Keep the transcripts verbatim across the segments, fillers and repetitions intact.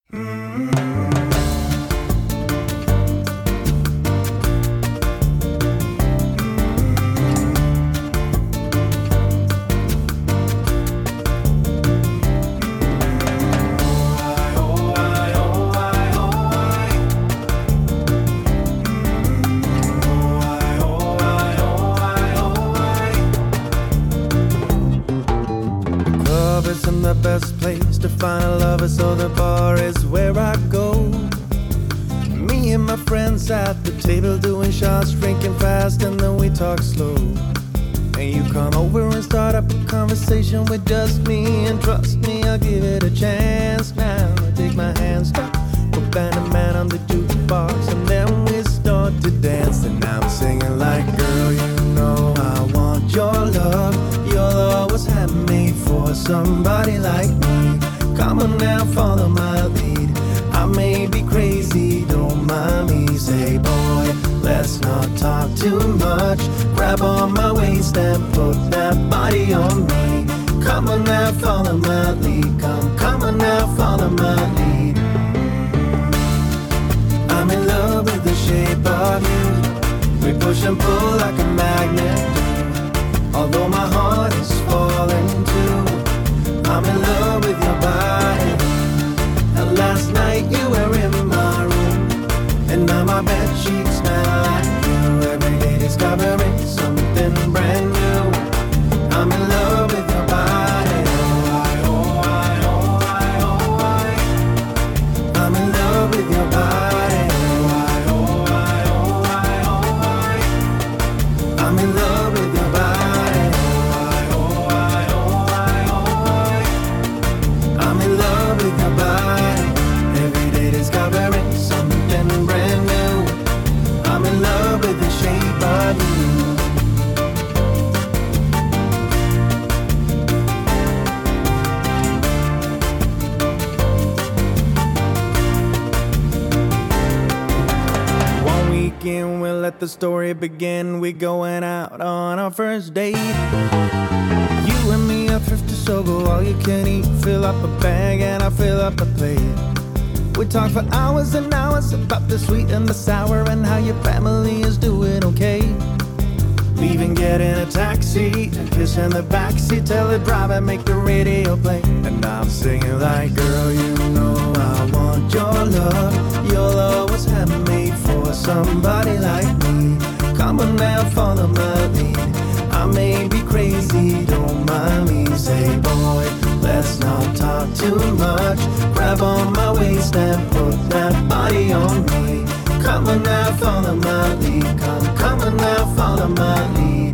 Isn't the best place to find a lover, so the bar is where I go. Me and my friends at the table doing shots, drinking fast, and then we talk slow. And you come over and start up a conversation with just me, and trust me, I'll give it a chance. Now take my hand, stop, put Band a Man on the jukebox, and then we start to dance. And I'm singing like, girl, you know I want your love. You'll always have me for somebody like me. Come on now, follow my lead. I may be crazy, don't mind me. Say, boy, let's not talk too much. Grab on my waist and put that body on me. Come on now, follow my lead. Come, come on now, follow my lead. I'm in love with the shape of you. We push and pull like a magnet. Although my heart is falling too, I'm in love with your body. And last night you were in my room, and now my bed sheets smell like you. Every day discovering something brand new. I'm in love with your body. Oh, I, oh, I, oh, I, oh, I. I'm in love with your body. Oh, I, oh, I, oh, I, oh, I. I'm in love with your body. Discovering something brand new. I'm in love with the shape of you. One weekend we'll let the story begin. We're going out on our first date. You and me are thrifty, so go all you can eat. Fill up a bag and I fill up a plate. We talk for hours and hours about the sweet and the sour, and how your family is doing okay. Leaving, get in a taxi, and kiss in the backseat, tell the driver make the radio play. And I'm singing like, girl, you know I want your love. You'll always have me for somebody like me. Come on now, follow my lead. I may be crazy, don't mind me. Say, boy, let's not talk too much. Grab on my waist and put that body on me. Come on now, follow my lead. Come, come on now, follow my lead.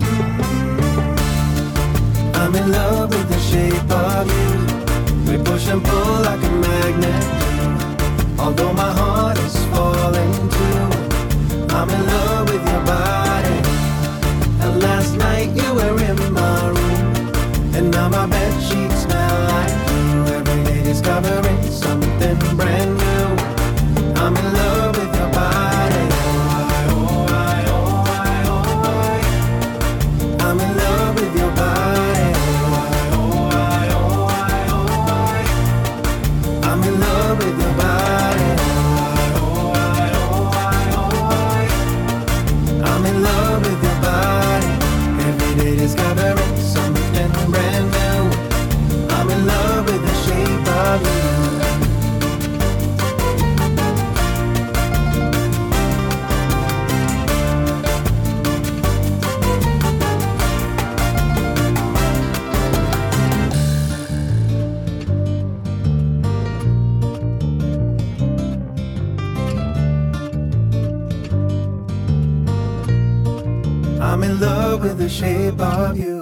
I'm in love with the shape of you. We push and pull like a magnet. Although my heart is falling too, I'm in love with your body. And last night you were in my room, and now my bed sheets smell like you. Every day discovering something brand new. I'm in love with your body. Oh, I, oh, I, oh, I, oh, I. I'm in love with your body. Oh, I, oh, I, oh, I. I'm in love with your body. Oh, I, oh, I, oh, I. I'm in love with your body. Every day discovering something brand new. I'm in love with the shape of you. I'm in love with the shape of you.